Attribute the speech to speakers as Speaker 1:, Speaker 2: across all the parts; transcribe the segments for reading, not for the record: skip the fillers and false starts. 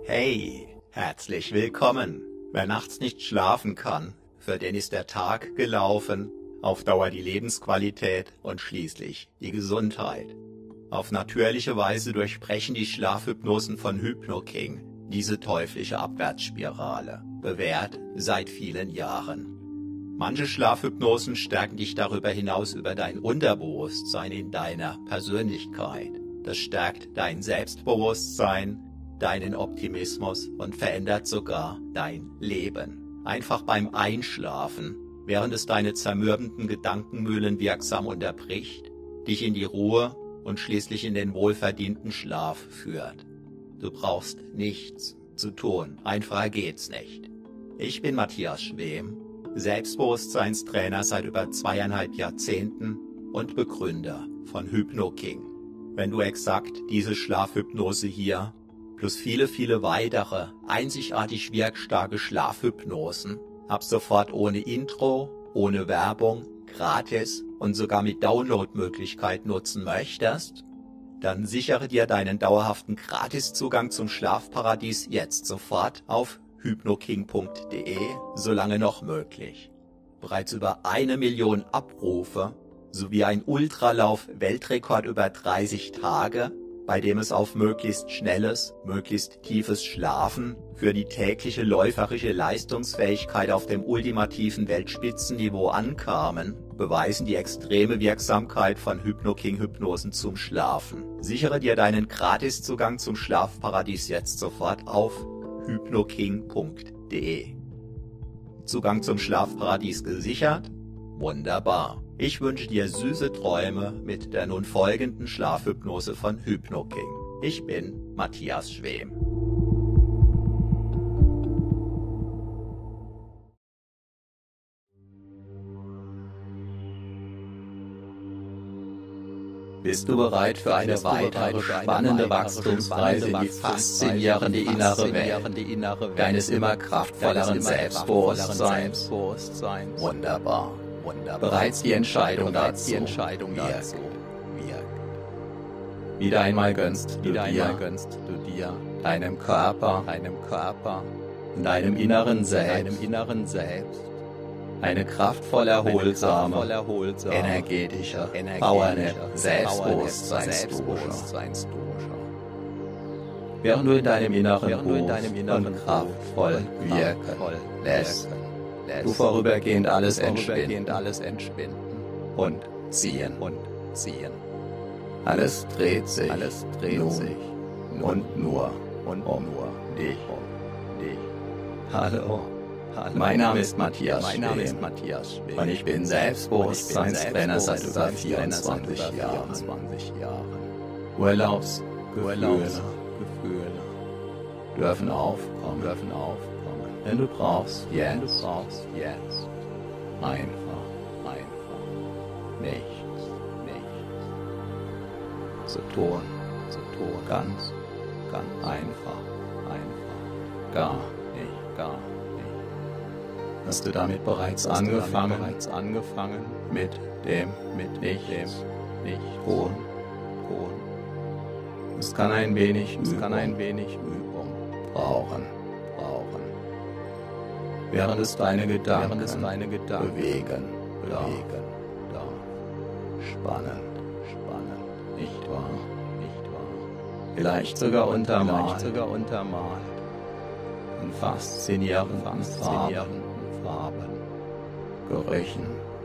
Speaker 1: Hey, herzlich willkommen. Wer nachts nicht schlafen kann, für den ist der Tag gelaufen, auf Dauer die Lebensqualität und schließlich die Gesundheit. Auf natürliche Weise durchbrechen die Schlafhypnosen von Hypno-King diese teuflische Abwärtsspirale, bewährt seit vielen Jahren. Manche Schlafhypnosen stärken dich darüber hinaus über dein Unterbewusstsein in deiner Persönlichkeit. Das stärkt dein Selbstbewusstsein, deinen Optimismus und verändert sogar dein Leben. Einfach beim Einschlafen, während es deine zermürbenden Gedankenmühlen wirksam unterbricht, dich in die Ruhe und schließlich in den wohlverdienten Schlaf führt. Du brauchst nichts zu tun, einfacher geht's nicht. Ich bin Matthias Schwem, Selbstbewusstseinstrainer seit über 2,5 Jahrzehnten und Begründer von Hypno-King. Wenn du exakt diese Schlafhypnose hier, plus viele weitere, einzigartig wirkstarke Schlafhypnosen, ab sofort ohne Intro, ohne Werbung, gratis und sogar mit Downloadmöglichkeit nutzen möchtest, dann sichere dir deinen dauerhaften Gratiszugang zum Schlafparadies jetzt sofort auf hypnoking.de, solange noch möglich. Bereits über 1 Million Abrufe sowie ein Ultralauf-Weltrekord über 30 Tage, bei dem es auf möglichst schnelles, möglichst tiefes Schlafen für die tägliche läuferische Leistungsfähigkeit auf dem ultimativen Weltspitzenniveau ankamen, beweisen die extreme Wirksamkeit von Hypno-King-Hypnosen zum Schlafen. Sichere dir deinen Gratiszugang zum Schlafparadies jetzt sofort auf hypnoking.de. Zugang zum Schlafparadies gesichert? Wunderbar. Ich wünsche dir süße Träume mit der nun folgenden Schlafhypnose von Hypno-King. Ich bin Matthias Schwem. Bist du bereit für eine weitere spannende Wachstumsreise in die faszinierende innere Welt deines immer kraftvolleren Selbstbewusstseins? Wunderbar. Bereits die Entscheidung dazu wirkt. Wieder einmal gönnst du dir, deinem Körper und deinem inneren Selbst eine kraftvoll erholsame, energetische Powernap Selbstbewusstseinsdusche. Während du in deinem Inneren und kraftvoll wirken lässt, du vorübergehend alles entspinnen und ziehen. Alles dreht sich nur um dich. Hallo. Mein Name ist Matthias Schwem und ich bin Selbstbewusstseinstrainer seit über 24 Jahren. Urlaubsgefühle dürfen aufkommen, denn du brauchst jetzt einfach nichts zu tun, ganz einfach, gar nicht. Hast du damit bereits angefangen mit dem Nichts tun? Es kann ein wenig Übung brauchen. Während es deine Gedanken bewegen. Spannend, nicht wahr? Vielleicht sogar untermalt. In faszinierenden Farben, Gerüchen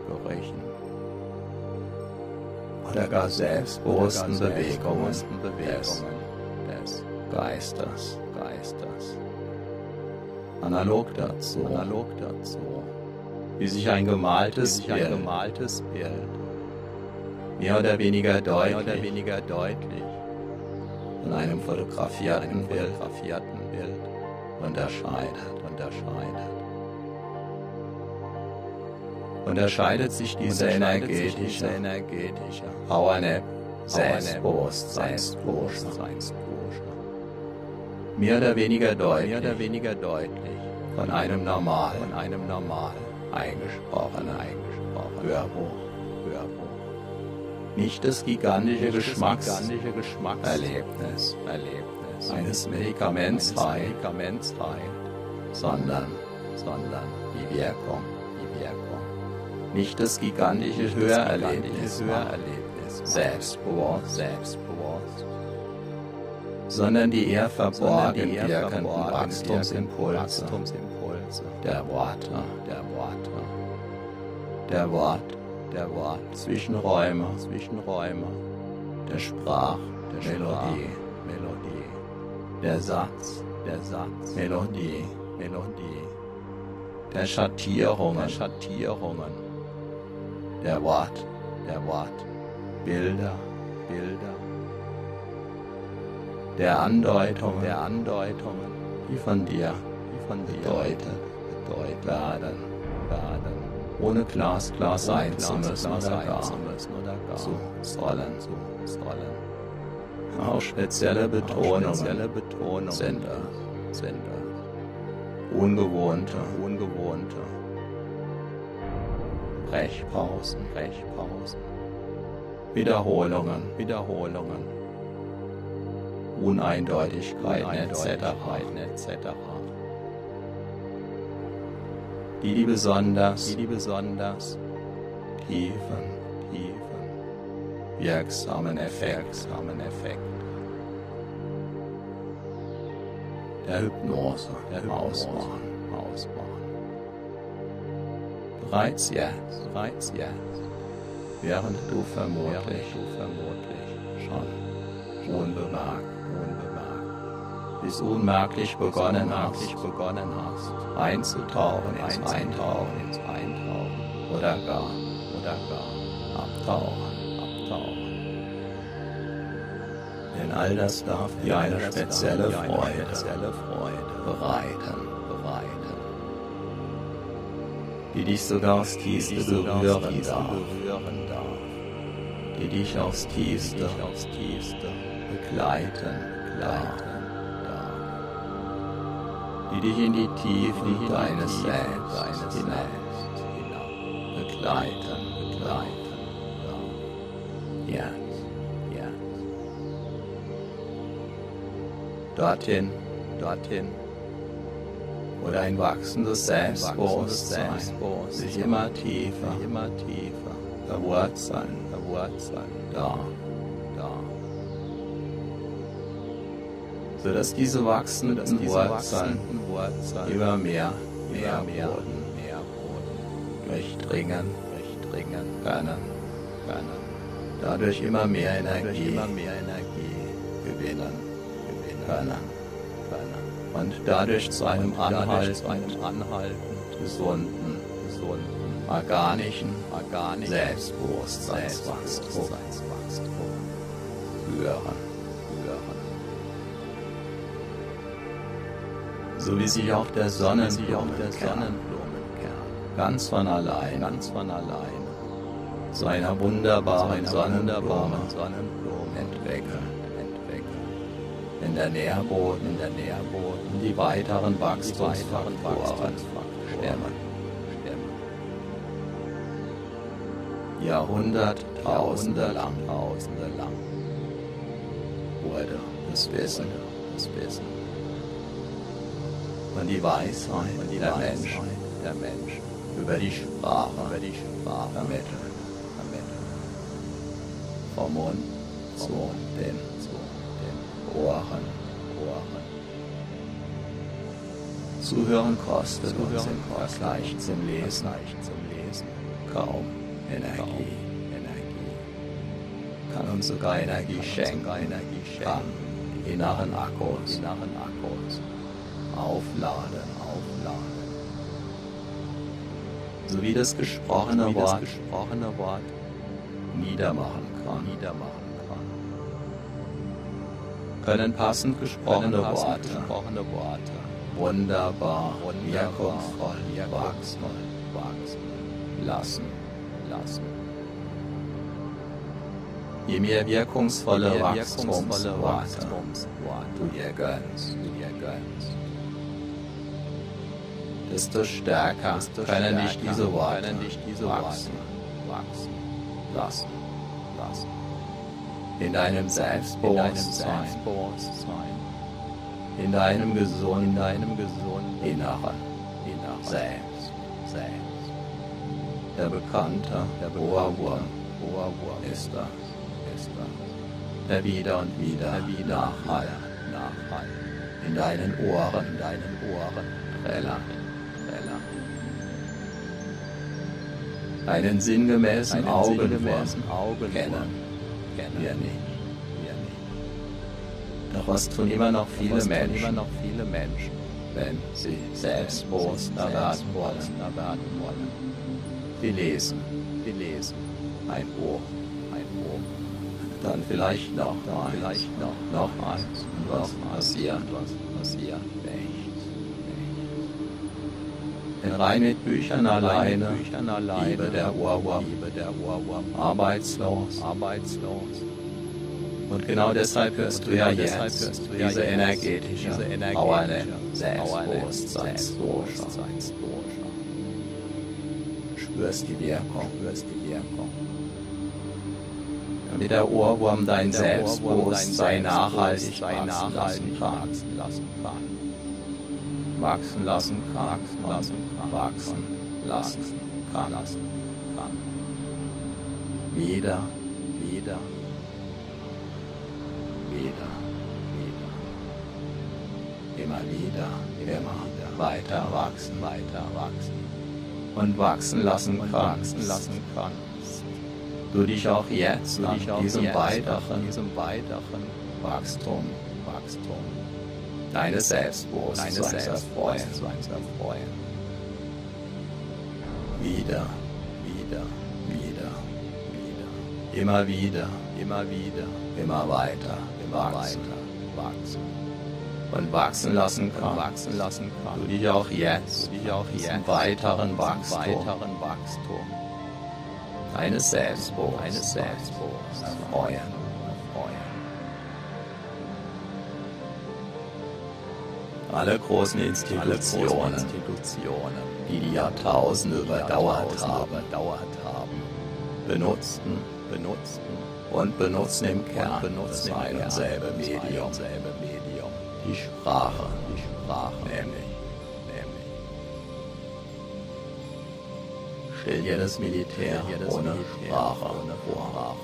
Speaker 1: oder gar selbstbewussten Bewegungen des Geistes. Analog dazu, wie sich ein gemaltes Bild mehr oder weniger deutlich von einem fotografierten Bild unterscheidet sich diese energetische Powernap Selbstbewusstseinsdusche mehr oder weniger deutlich von einem normal eingesprochenen Hörbuch. Nicht das gigantische Geschmackserlebnis eines Medikaments heilt, sondern die Wirkung. Nicht das gigantische Hörerlebnis, selbstbewusst, sondern die eher verborgen wirkenden Wachstumsimpulse der Worte, Zwischenräume, der Sprachmelodie, der Satz, Melodie, der Schattierungen, der Wort, Bilder, der Andeutungen, die von dir bedeutet werden, ohne glasklar sein zu müssen oder gar zu sollen. Auch spezielle Betonungen sind ungewohnte Brechpausen, Wiederholungen, Uneindeutigkeiten etc. Die besonders tiefen, wirksamen Effekt der Hypnose ausmachen. Bereits jetzt, während du vermutlich schon unbemerkt bis unmerklich begonnen hast, einzutauchen ins Eintauchen oder gar abtauchen. Denn all das darf dir eine spezielle Freude bereiten, die dich sogar aufs Tiefste berühren darf, die dich aufs Tiefste begleiten darf, die dich in die Tiefen deines Selbst hinaus begleiten darf. Dorthin, wo dein wachsendes Selbstbewusstsein sich immer tiefer verwurzeln darf, sodass diese wachsenden Wurzeln immer mehr Boden durchdringen können, dadurch immer mehr Energie gewinnen können und dadurch zu einem anhaltend gesunden, organischen Selbstbewusstseinswachstum führen. So wie sich auch der Sonnenblumenkern ganz von allein zu einer wunderbaren Sonnenblume entwickelt. Wenn der Nährboden die weiteren Wachstumsfaktoren stemmen. Jahrhunderttausende lang wurde das Wissen und die Weisheit der Menschen über die Sprache vermittelt. Vom Mund zu den Ohren. Zuhören kostet uns im Vergleich zum Lesen kaum Energie. Kann uns sogar Energie schenken, kann inneren Akkus aufladen. So wie das gesprochene Wort niedermachen kann. Können passend gesprochene Worte wunderbar wirkungsvoll wachsen lassen. Je mehr wirkungsvolle Wachstumsworte du dir gönnst, desto stärker können dich diese Worte wachsen lassen. In deinem Selbstbewusstsein in deinem gesunden Inneren selbst. Der bekannte Ohrwurm ist das, der wieder und wieder nachhallt, in deinen Ohren trällert. Einen sinngemäßen Augenwurm kennen wir nicht. Doch was tun immer noch viele Menschen, wenn sie selbstbewusster werden wollen? Sie lesen ein Buch, dann vielleicht noch eins, und was passiert, Denn rein mit Büchern alleine bliebe der Ohrwurm arbeitslos. Und genau deshalb hörst du ja jetzt diese energetische Power der Selbstbewusstseinsdosha. Spürst die Wirkung. Damit der Ohrwurm dein Selbstbewusstsein nachhaltig wachsen lassen kann. Wieder. Immer weiter wachsen. Und wachsen lassen kannst. Du dich auch jetzt an diesem weiteren Wachstum deines Selbstbewusstseins erfreuen. Wieder. Immer wieder. Immer weiter wachsen. Und wachsen lassen kannst. Du dich auch jetzt diesem weiteren Wachstum deines Selbstbewusstseins erfreuen. Alle großen Institutionen, die die Jahrtausende überdauert haben, benutzten und benutzen im Kern das ein und selbe Medium, die Sprache, nämlich. Stell dir das Militär ohne Sprache vor.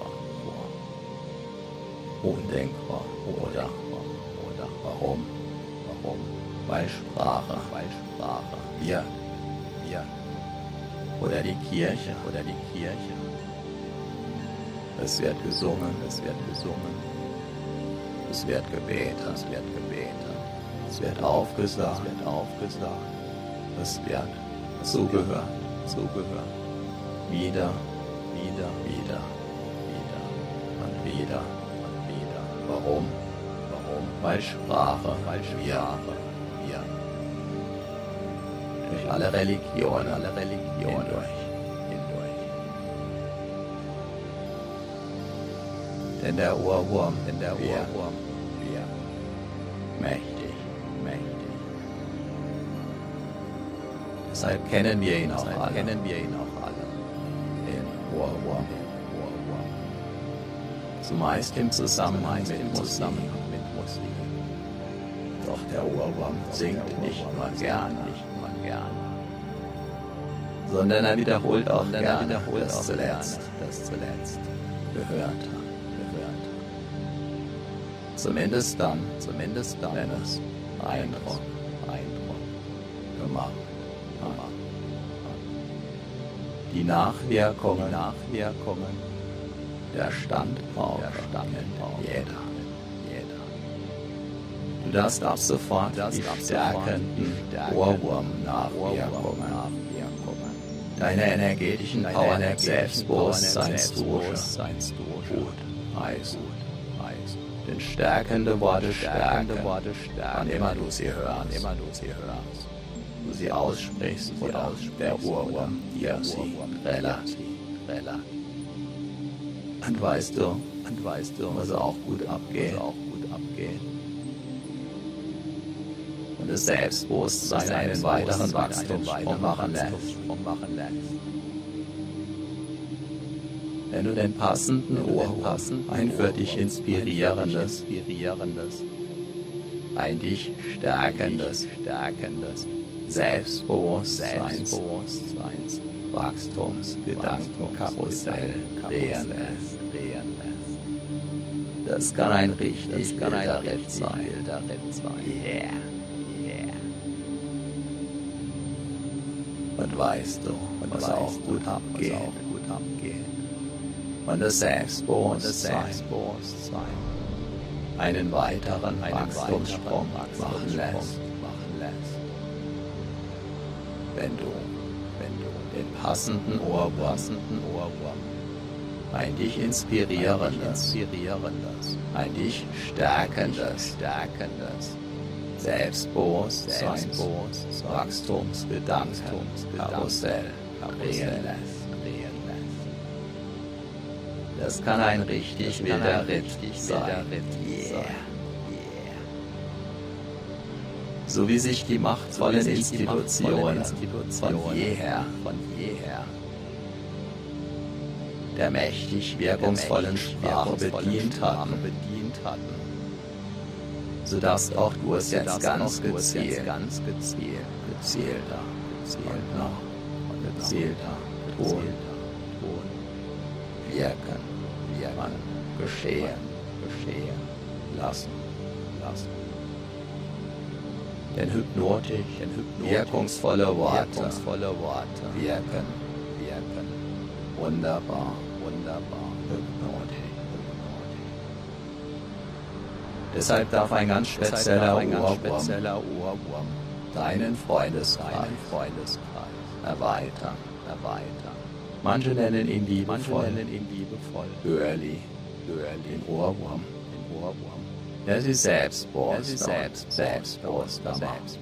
Speaker 1: Undenkbar, oder? Warum? Weil Sprache wirkt. Oder die Kirche. Es wird gesungen. Es wird gebetet. Es wird aufgesagt. Es wird zugehört. Wieder. Und wieder. Warum? Weil Sprache wirkt. Durch alle Religionen hindurch. Denn der Ohrwurm wirkt. Mächtig. Deshalb kennen wir ihn auch alle. Den Ohrwurm. Zumeist im Zusammenhang mit Musik. Doch der Ohrwurm singt nicht nur gern, sondern er wiederholt auch gerne das zuletzt Gehörte. Zumindest dann, wenn es Eindruck gemacht. Die Nachwirkungen der Standpauke kennt jeder. Du darfst ab sofort die stärkenden Ohrwurm-Nachwirkungen, deine energetischen Power der Selbstbewusstseinsdosha gut heißen. Denn stärkende Worte stärken, wann immer du sie hörst. Du sie aussprichst oder der Ohrwurm dir sie trällert. Und weißt du, muss auch gut abgehen. Und das Selbstbewusstsein einen weiteren Wachstumssprung machen lässt. Wenn du den passenden Ohrwurm, ein für dich inspirierendes, ein dich stärkendes, Selbstbewusstseins, Wachstumsgedankenkarussell drehen lässt. Das kann ein richtig wilder Ritt sein. Yeah. Und weißt du, was auch gut abgeht. Und das Selbstbewusstsein einen weiteren Wachstumssprung machen lässt. Wenn du den passenden Ohrwurm, ein dich inspirierendes, ein dich stärkendes, Selbstbewusstsein, Wachstumsgedankenkarussell drehen lässt. Das kann ein richtig wilder Ritt sein. Yeah. So wie sich die machtvollen Institutionen von jeher der mächtig wirkungsvollen Sprache bedient hatten, sodass auch du es jetzt ganz gezielter und noch gezielter tun, wirken, geschehen lassen. Denn hypnotisch, wirkungsvolle Worte wirken. Wunderbar, hypnotisch. Deshalb darf ein ganz spezieller Ohrwurm deinen Freundeskreis erweitern. Manche nennen ihn liebevoll Hörli, den Ohrwurm. Der sie selbstbewusster macht.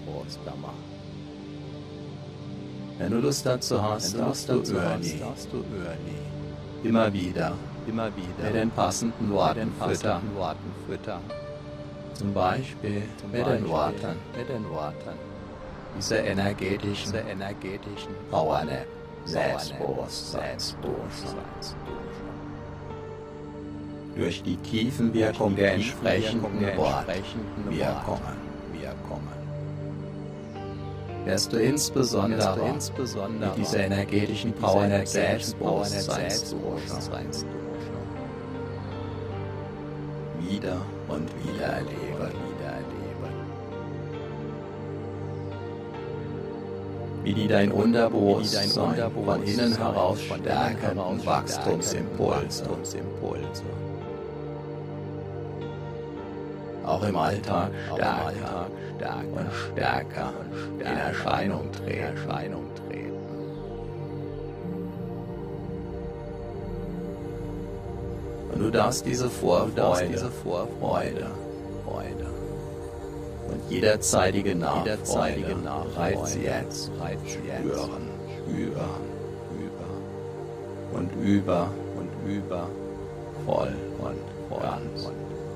Speaker 1: Wenn du Lust dazu hast, darfst du Hörli immer wieder mit den passenden Worten füttern. Zum Beispiel mit den Worten dieser energetischen Powernap, Selbstbewusstseins. Durch die Tiefenwirkung der entsprechenden Wortwirkungen wirst du insbesondere mit dieser energetischen Powernap Selbstbewusstseins wieder und wieder erleben. Wie die dein Unterbewusstsein von innen heraus stärkenden Wachstumsimpulse auch im Alltag stärker in Erscheinung treten. Und du darfst diese Vorfreude und jederzeitige Nachfreude bereits jetzt spüren, voll und ganz.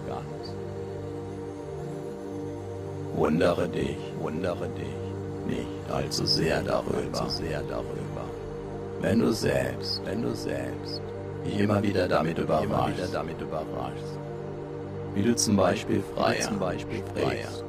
Speaker 1: Wundere dich nicht allzu sehr darüber, wenn du selbst dich immer wieder damit überraschst, wie du zum Beispiel freier sprichst,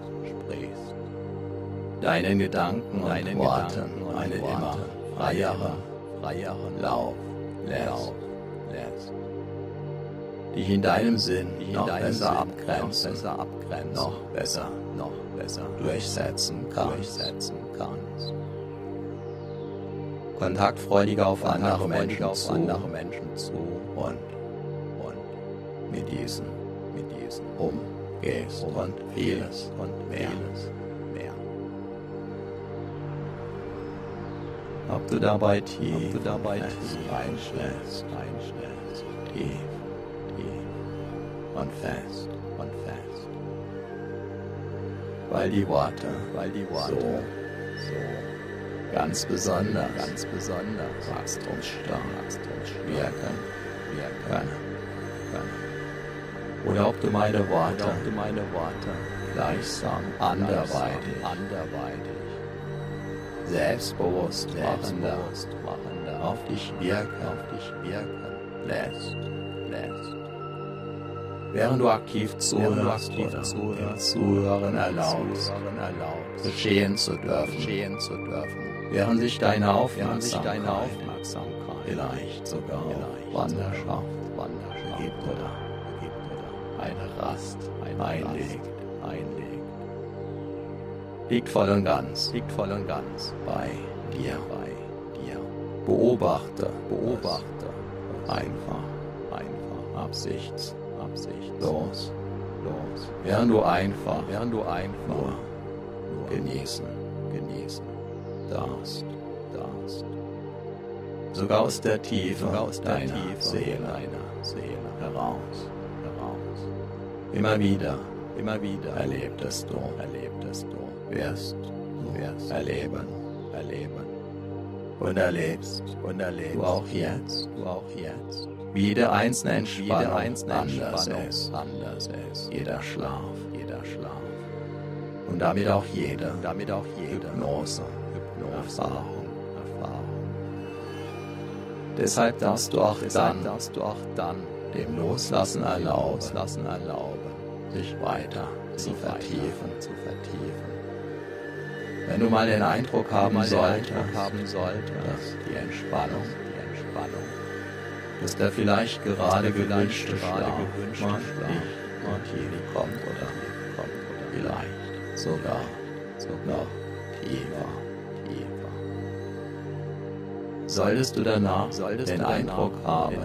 Speaker 1: deinen Gedanken und Worten einen immer freieren Lauf lässt, dich in deinem Sinn noch besser abgrenzen, noch besser durchsetzen kannst. Kontaktfreudiger auf andere Menschen zu und mit diesen umgehst und vieles mehr. Ob du dabei tief einschläfst, tief und fest. Weil die Worte so ganz besonders wachstumsstark wirken können. Oder ob du meine Worte gleichsam anderweitig selbstbewusst machender auf dich wirken lässt. während du aktiv zuhörst oder dem Zuhören erlaubst, geschehen zu dürfen, während sich deine Aufmerksamkeit vielleicht sogar Wanderschaft begibt oder eine Rast einlegt, liegt voll und ganz bei dir. Beobachte einfach absichtslos, während du einfach nur genießen darfst. Sogar aus der Tiefe deiner Seele heraus. Immer wieder erlebtest du, wirst erleben und erlebst du auch jetzt, wie der einzelne Entspannung anders ist, jeder Schlaf und damit auch jede Hypnose-Erfahrung. Deshalb darfst du auch dann dem Loslassen erlauben, sich weiter zu vertiefen. Wenn du mal den Eindruck haben solltest, dass die Entspannung, dass der vielleicht gerade gewünschte Schlaf nicht kommt oder vielleicht sogar noch tiefer. Solltest du danach den Eindruck haben,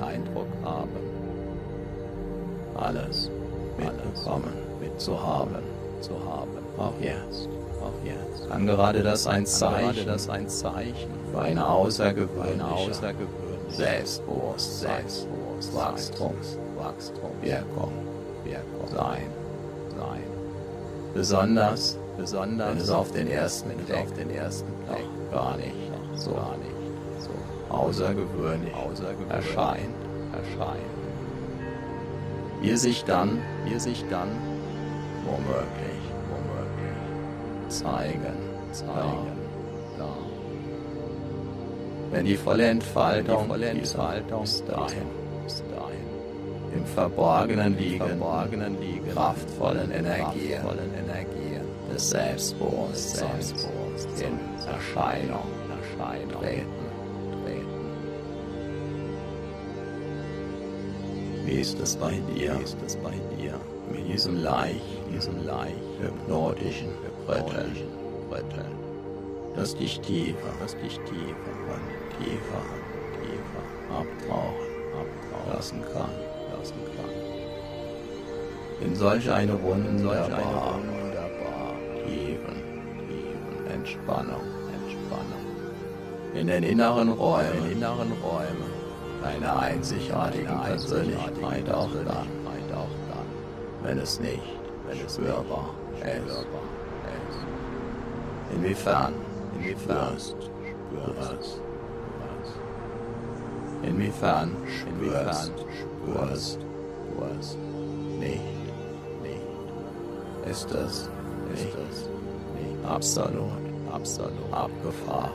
Speaker 1: alles mitzuhaben, auch jetzt, kann gerade das ein Zeichen für eine außergewöhnliche Wirkung sein. Besonders wenn es auf den ersten Blick gar nicht so außergewöhnlich erscheint. Wir sich dann womöglich zeigen darf. Wenn die volle Entfaltung bis dahin im Verborgenen liegen, kraftvollen Energien des Selbstbewusstseins in Erscheinung treten. Wie ist es bei dir? Mit diesem leicht hypnotischen Rütteln, das dich tiefer und tiefer abtauchen lassen kann. In solch eine wunderbar tiefen Entspannung. In den inneren Räumen deiner einzigartigen Persönlichkeit auch dann, wenn es nicht spürbar ist. Inwiefern spürst nicht. Ist es nicht absolut abgefahren.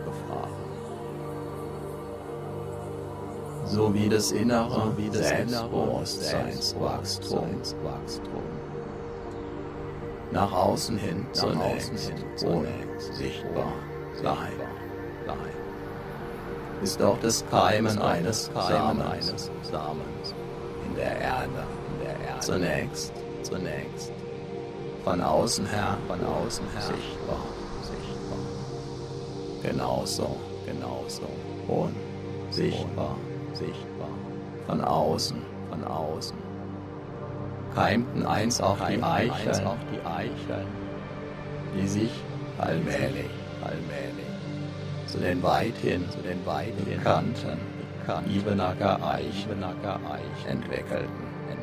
Speaker 1: So wie das innere Selbstbewusstseinswachstum nach außen hin zunächst sichtbar bleibt, ist auch das Keimen eines Samens in der Erde zunächst von außen her sichtbar. Genauso unsichtbar von außen keimten einst auch die Eicheln, die sich allmählich zu den weithin bekannten Ibenacker Eichen entwickelten.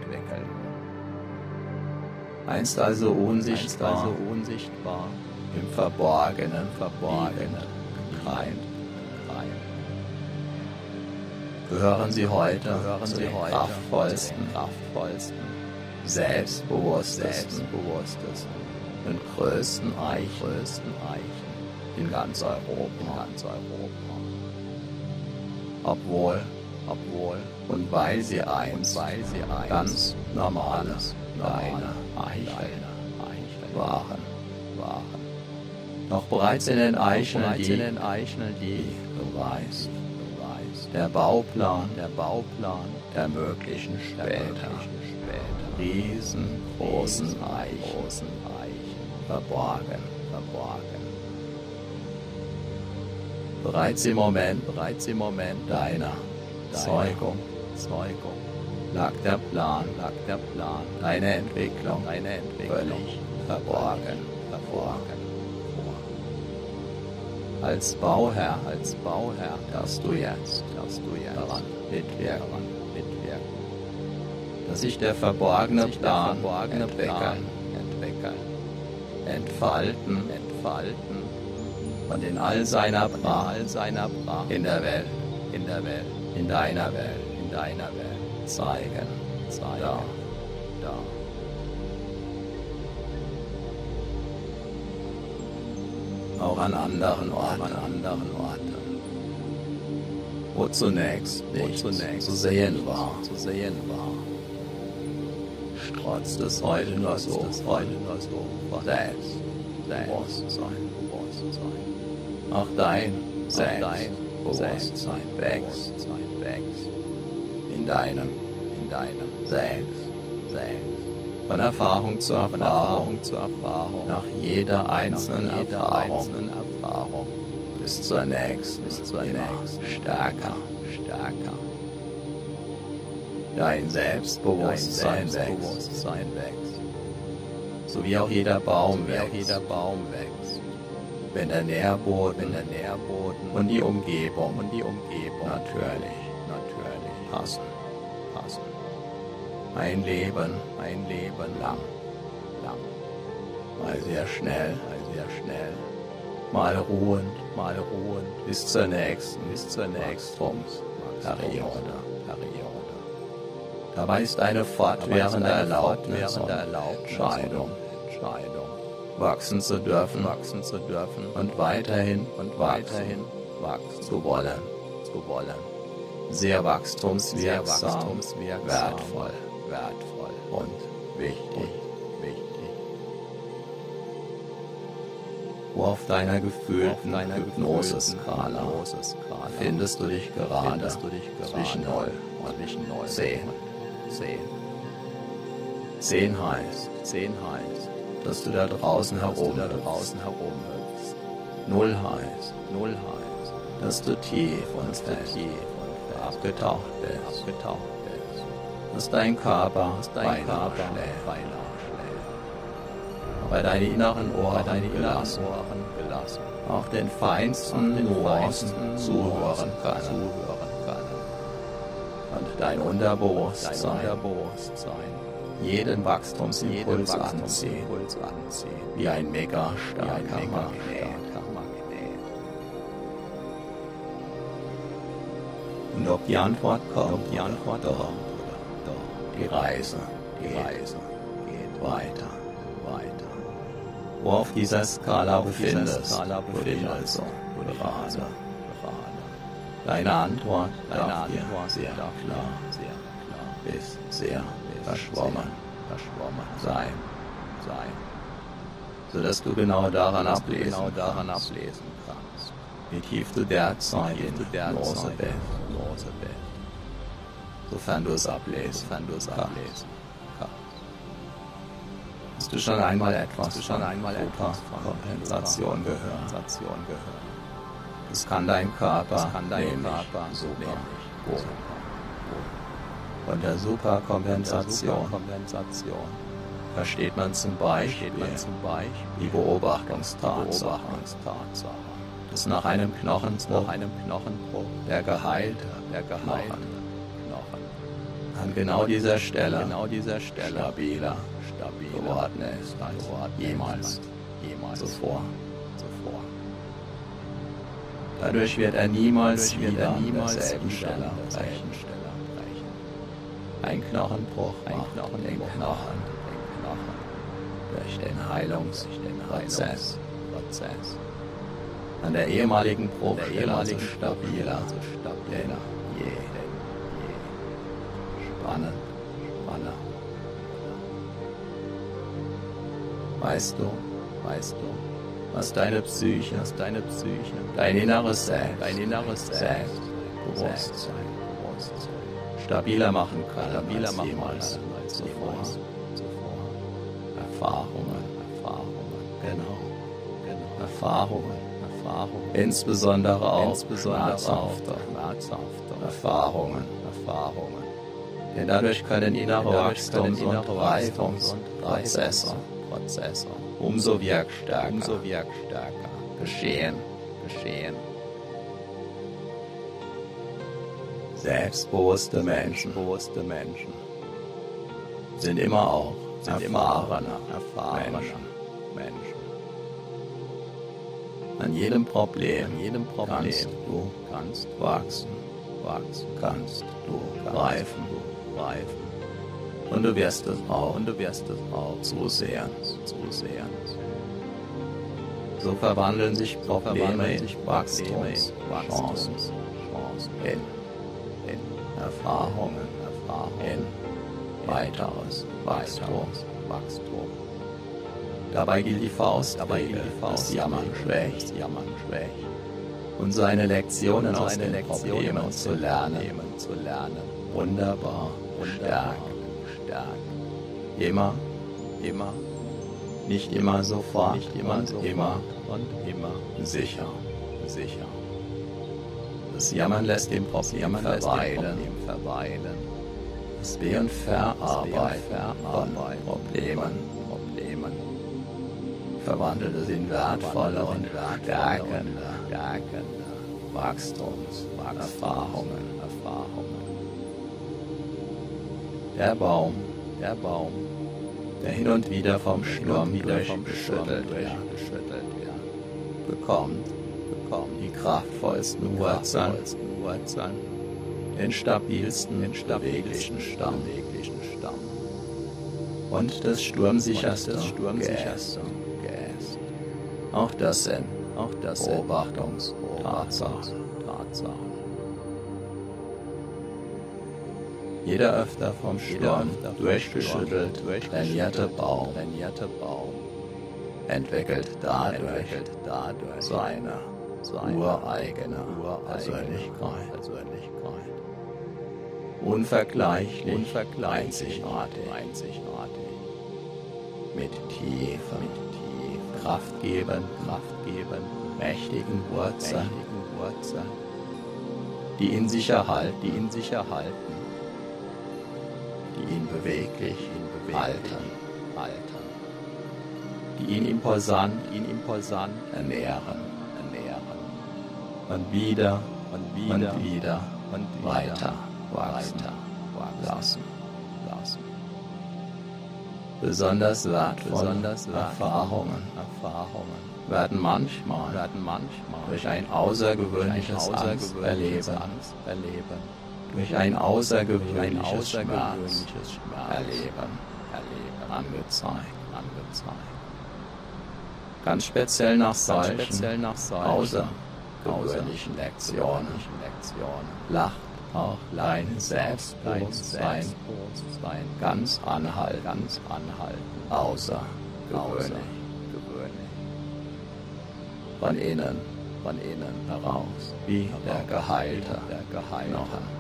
Speaker 1: Einst also unsichtbar im Verborgenen gekeimt. Gehören sie heute zu den kraftvollsten, selbstbewusstesten und größten Eichen in ganz Europa. Obwohl Und weil sie einst ganz normales kleine Eicheln waren. Doch bereits in den Eicheln die Beweis, der Bauplan der möglichen später riesengroßen Eichen verborgen. Bereits im Moment deiner Zeugung lag der Plan, deine Entwicklung völlig verborgen. Als Bauherr darfst du jetzt daran mitwirken, dass sich der verborgene Plan entwickeln, entfalten und in all seiner Pracht in der Welt, in deiner Welt zeigen. Da. Auch an anderen Orten, wo zunächst nichts zu sehen war, strotzt es heute nur so Selbstbewusstsein. Auch dein Selbstbewusstsein wächst in deinem Selbst. Von Erfahrung zu Erfahrung, nach jeder einzelnen Erfahrung, bis zur nächsten, stärker. Dein Selbstbewusstsein wächst, so wie auch jeder Baum wächst, wenn der Nährboden und die Umgebung natürlich passen. Ein Leben lang. Mal sehr schnell, mal ruhend, bis zur nächsten Wachstumsperiode. Dabei ist eine fortwährende Erlaubnis und Entscheidung, wachsen zu dürfen und weiterhin wachsen zu wollen. Sehr wachstumswirksam, wertvoll und wichtig. Wo auf deiner gefühlten Hypnose-Skala findest du dich gerade zwischen 0 und 10. 10 heißt, dass du da draußen herumhüpfst. 0 heißt, dass du tief und fest abgetaucht bist. Dass dein Körper beinahe schläft. Aber deine inneren Ohren gelassen, auch den feinsten Nuancen zuhören können. Und dein Unterbewusstsein jeden Wachstumsimpuls anziehen, wie ein mega starker Magnet. Und ob die Antwort kommt, doch. Die Reise geht weiter. Wo auf dieser Skala befindest du dich also gerade. Deine Antwort darf dir sehr klar bis sehr verschwommen sein, sodass du genau daran ablesen kannst, wie tief du derzeit in Hypnose bist, sofern du es ablesen kannst. Hast du schon einmal etwas von Superkompensation gehört? Das kann dein Körper nämlich super gut. Von der Superkompensation versteht man zum Beispiel die Beobachtungstatsache, dass nach einem Knochenbruch der geheilte Knochen an genau dieser Stelle stabiler geworden ist als jemals zuvor. Dadurch wird er niemals wieder an derselben Stelle brechen. Ein Knochenbruch macht den Knochen durch den Heilungsprozess an der ehemaligen Bruchstelle stabiler denn je. spannend, spannend. Weißt du, was dein inneres Selbst, Bewusstsein, stabiler machen kann, als jemals zuvor. Erfahrungen, Erfahrungen, insbesondere auch schmerzhafte Erfahrungen, denn dadurch können innere Wachstums- und Reifungsprozesse umso wirkstärker geschehen. Selbstbewusste Menschen sind immer auch erfahrene Menschen. An jedem Problem kannst du wachsen, kannst du reifen. Und du wirst es auch zusehen. So verwandeln sich Probleme in Wachstumschancen, in Erfahrungen, in weiteres Wachstum. Dabei gilt die Faustregel, das Jammern schwächt, und seine Lektionen aus den Problemen zu lernen, wunderbar stärkt. Immer, nicht immer sofort, und immer sicher. Das Jammern lässt dem Problem verweilen. Das Be- und Verarbeiten von Problemen verwandelt es in wertvolle und stärkende Wachstumserfahrungen. Der Baum, der hin und wieder vom Sturm durchgeschüttelt wird, bekommt die kraftvollsten Wurzeln, den stabilsten, beweglichen Stamm und das sturmsicherste Geäst. Auch das sind Beobachtungstatsachen. Jeder öfter vom Sturm durchgeschüttelt trainierte Baum entwickelt dadurch seine ureigene Persönlichkeit. Unvergleichlich, einzigartig, mit tiefen, kraftgebend, mächtigen Wurzeln, die in sich erhalten, die ihn beweglich halten, die ihn imposant ernähren und wieder weiter wachsen lassen. Besonders wertvolle Erfahrungen werden manchmal durch ein außergewöhnliches Angsterleben, durch ein außergewöhnliches Schmerzerleben angezeigt. Ganz speziell nach solchen außergewöhnlichen Lektionen lacht auch dein Selbstbewusstsein ganz anhaltend, außergewöhnlich. Von innen heraus, wie der geheilte Knochen.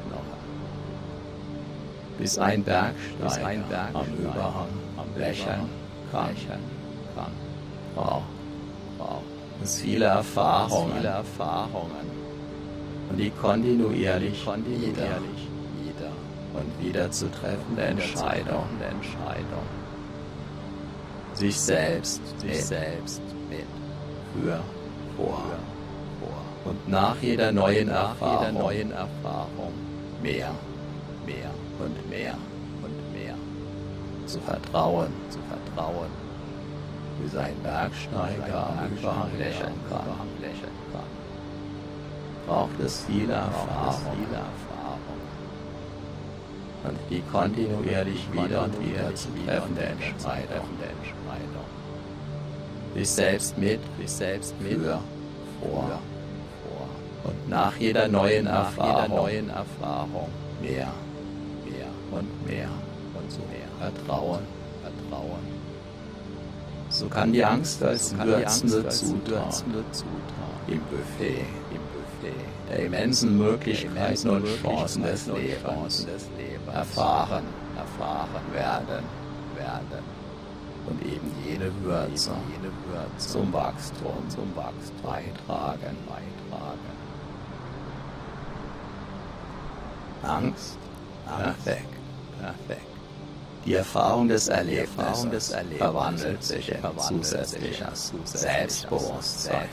Speaker 1: Bis ein Bergsteiger am Überhang lächeln kann. Braucht es viele Erfahrungen und die kontinuierlich wieder zu treffende Entscheidung, sich selbst mit, vor und nach jeder neuen Erfahrung mehr und mehr zu vertrauen, wie sein Bergsteiger am Überhang lächeln kann. Braucht es viele Erfahrungen und die kontinuierlich wieder und wieder zu treffende Entscheidung, sich selbst mit, vor und nach jeder neuen Erfahrung mehr und mehr und so mehr. Vertrauen. So kann die Angst als würzende Zutat im Buffet der immensen Möglichkeiten und Chancen des Lebens erfahren werden und eben jene Würze zum Wachstum beitragen. Angst, perfekt. Die Erfahrung des Erlebnisses verwandelt sich in zusätzliches Selbstbewusstsein.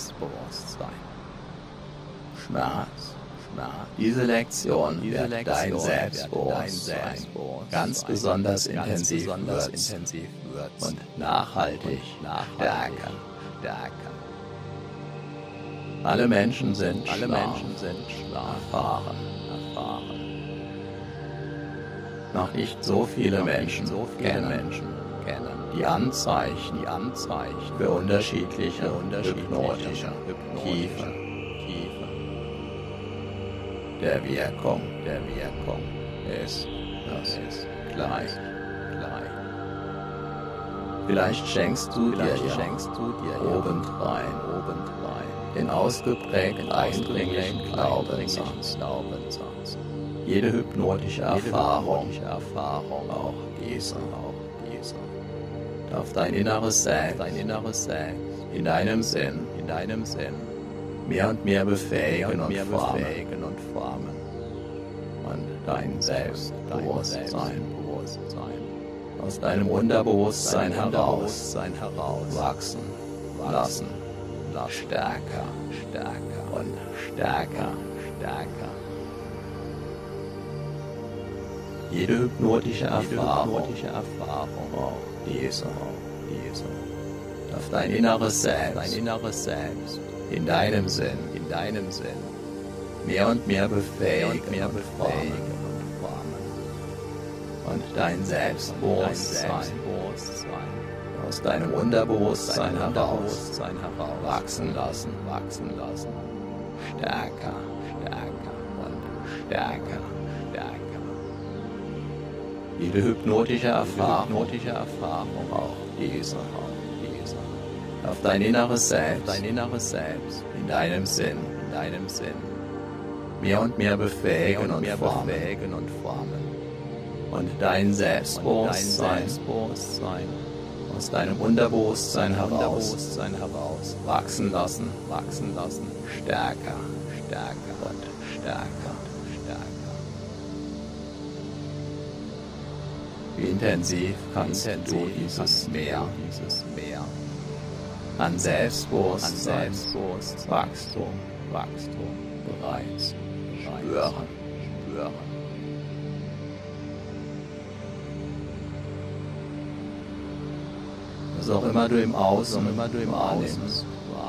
Speaker 1: Schmerz. Diese Lektion wird dein Selbstbewusstsein ganz besonders intensiv würzen und nachhaltig stärken. Alle Menschen sind schlau, erfahren. Noch nicht so viele Menschen kennen die Anzeichen für unterschiedliche hypnotische Tiefen der Wirkung ist gleich. Vielleicht schenkst du dir obendrein den ausgeprägt eindringlichen Glaubenssatz. Jede hypnotische Erfahrung, auch diese, darf dein inneres Selbst in deinem Sinn mehr und mehr befähigen und formen und dein Selbstbewusstsein aus deinem Unterbewusstsein heraus wachsen lassen, stärker und stärker. Jede hypnotische Erfahrung, auch diese, darf dein inneres Selbst in deinem Sinn mehr und mehr befähigen und formen und dein Selbstbewusstsein aus deinem Unterbewusstsein heraus wachsen lassen, stärker und stärker. Jede hypnotische Erfahrung, auch diese, auf dein inneres Selbst in deinem Sinn mehr und mehr befähigen und formen und dein Selbstbewusstsein aus deinem Unterbewusstsein heraus wachsen lassen, stärker und stärker. Wie intensiv kannst du dieses Meer an Selbstbewusstsein, Wachstum bereits spüren. Was auch immer du im Außen wahrnimmst,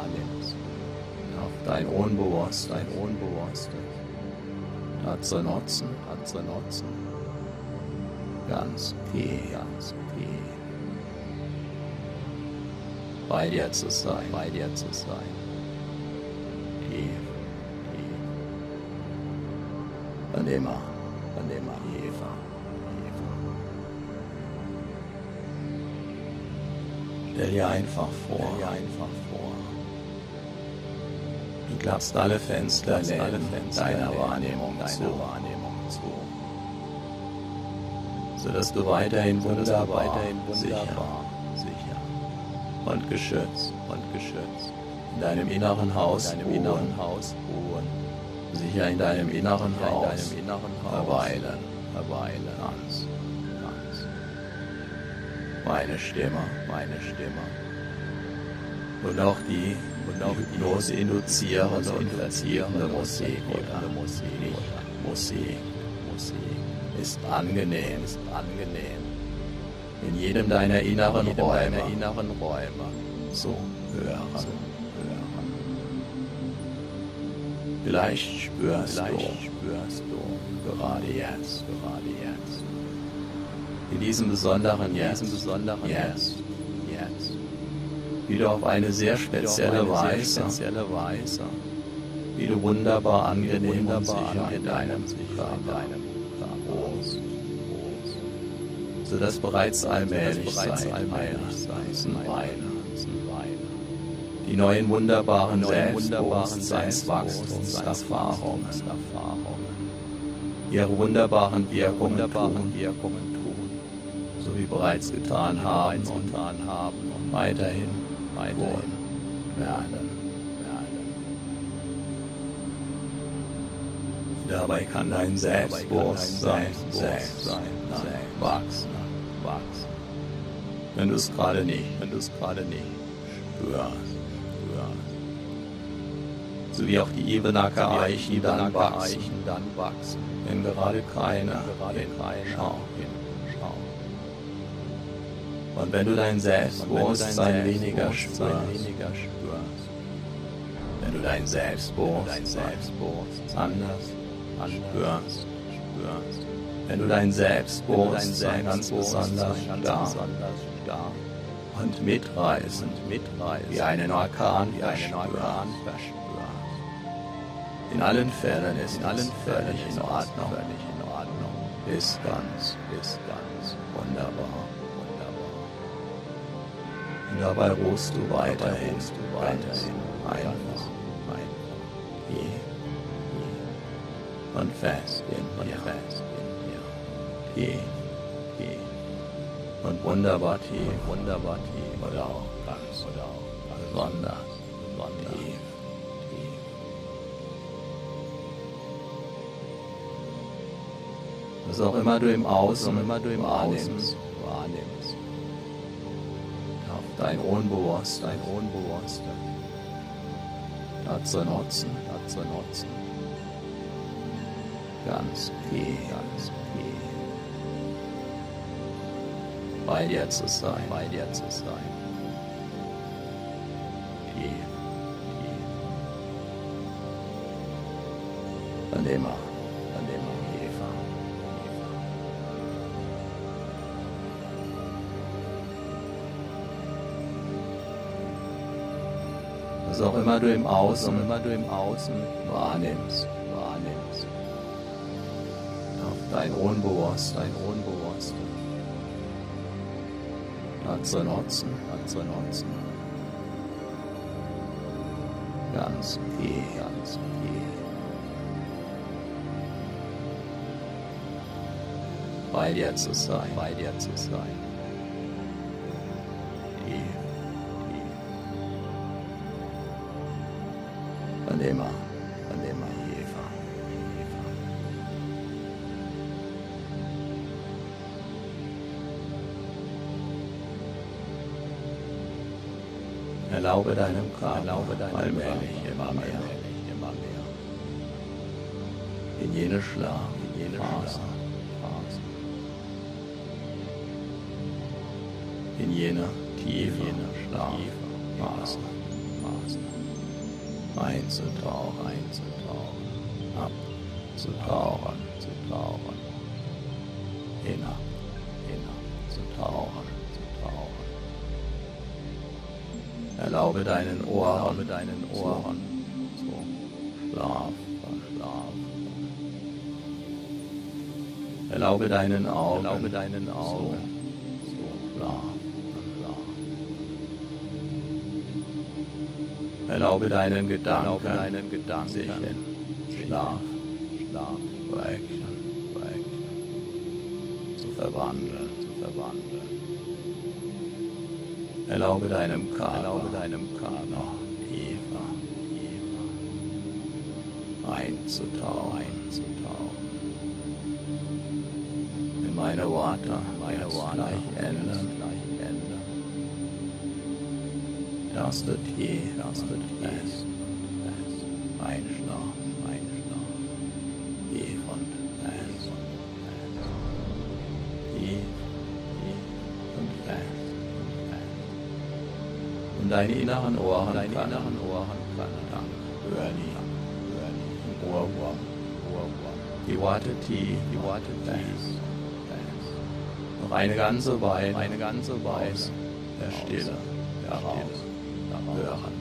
Speaker 1: auf dein Unbewusstes hat zu nutzen, ganz tief, bei dir zu sein, tief, und immer tiefer. Stell dir einfach vor, du klappst alle Fenster deiner Wahrnehmung zu, sodass du weiterhin wunderbar, sicher und geschützt in deinem inneren Haus ruhen, sicher in deinem inneren Haus verweilen kannst. Meine Stimme und auch die Hypnose induzierende und verzierende Musik ist angenehm in jedem deiner inneren Räume zu hören. Vielleicht spürst du gerade jetzt, in diesem besonderen Jetzt, wie du auf eine sehr spezielle Weise, wie du wunderbar angenehm und sicher in deinem Körper sodass bereits allmählich sein die neuen wunderbaren Selbstbewusstseinswachstumserfahrungen ihre wunderbaren Wirkungen tun, so wie bereits getan haben und weiterhin tun werden. Dabei kann dein Selbstbewusstsein wachsen, wenn du es gerade nicht spürst. So wie auch die Ebenacker Eichen dann wachsen, wenn gerade keiner hinschaut. Und wenn du dein Selbstbewusstsein weniger spürst, wenn du dein Selbstbewusstsein anders spürst, wenn du dein Selbstbewusstsein ganz besonders stark und mitreißend wie einen Orkan verspürst. In allen Fällen ist alles völlig in Ordnung. Ist ganz wunderbar. Und dabei ruhst du weiterhin einfach. Und fest in dir. Tief. Und wunderbar tief. Oder auch ganz besonders tief. Was auch immer du im Außen wahrnimmst, auf dein Unbewusstsein dazu nutzen, ganz tief, bei dir zu sein, tief, von dem Eva. Was auch immer du im Außen wahrnimmst, auf dein Unbewusstsein dazu nutzen, ganz tief, bei dir zu sein, tief, von dem Eva. Erlaube deinem Körper allmählich immer mehr in jene Schlafphase, in jene tiefe Schlafphase einzutauchen, abzutauchen, hinabzutauchen. Erlaube deinen Ohren zu schlafen. Erlaube deinen Augen zu schlafen. Erlaube deinen Gedanken sich in Schlaf zu verwandeln. Erlaube deinem Körper Eva einzutauchen. Wenn meine Worte gleich ändern. Tastet fest. Einschlafen. Tief und fest. Tief und fest. Und deine inneren Ohren können hören im Ohrwurm. Die Worte tief, fest. Noch eine ganze Weile aus der Stille heraus hören.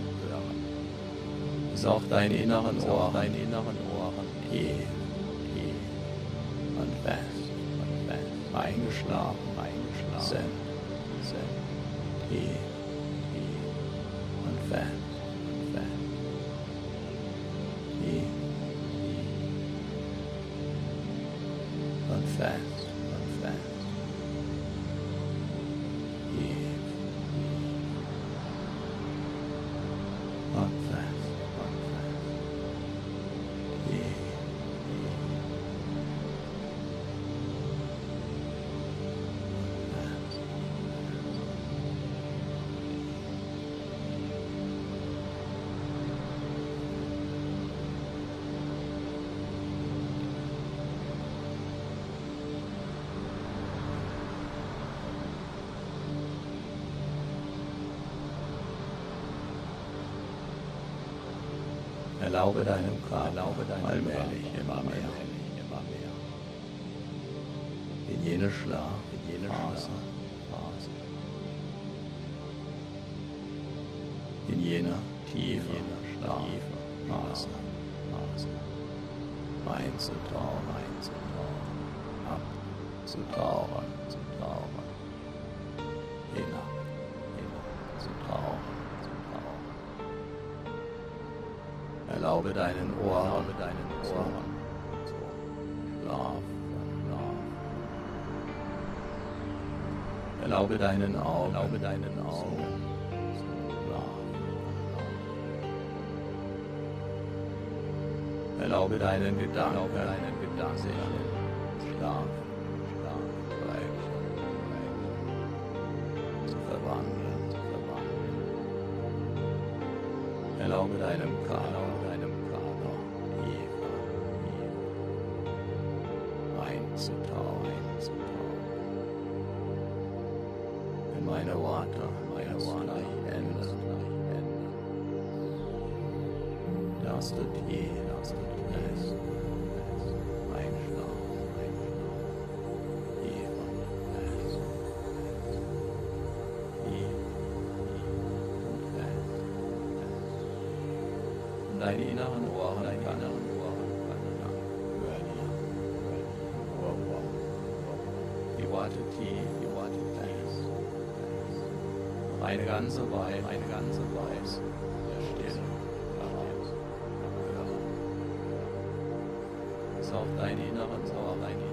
Speaker 1: Bis auch deine inneren Ohren tief und fest eingeschlafen, Zen, tief und fest, tief und fest, tief und fest, tief. Erlaube deinem Körper allmählich immer mehr in jene Schlafphase, in jener tiefe Schlafphase einzutauchen, abzutauchen, hinabzutauchen. Erlaube deinen Ohren Schlaf. Erlaube deinen Augen Schlaf. Erlaube deinen Gedanken Schlaf zu verwandeln. Erlaube deinem Körper einzutauchen in meine Worte gleich ändern. Dass du tief fest einschlafen, tief und fest, tief und fest. Und deine inneren Ohren die Worte tief, fest. Eine ganze Weile der Stille heraus. Ist auf deine inneren Ohren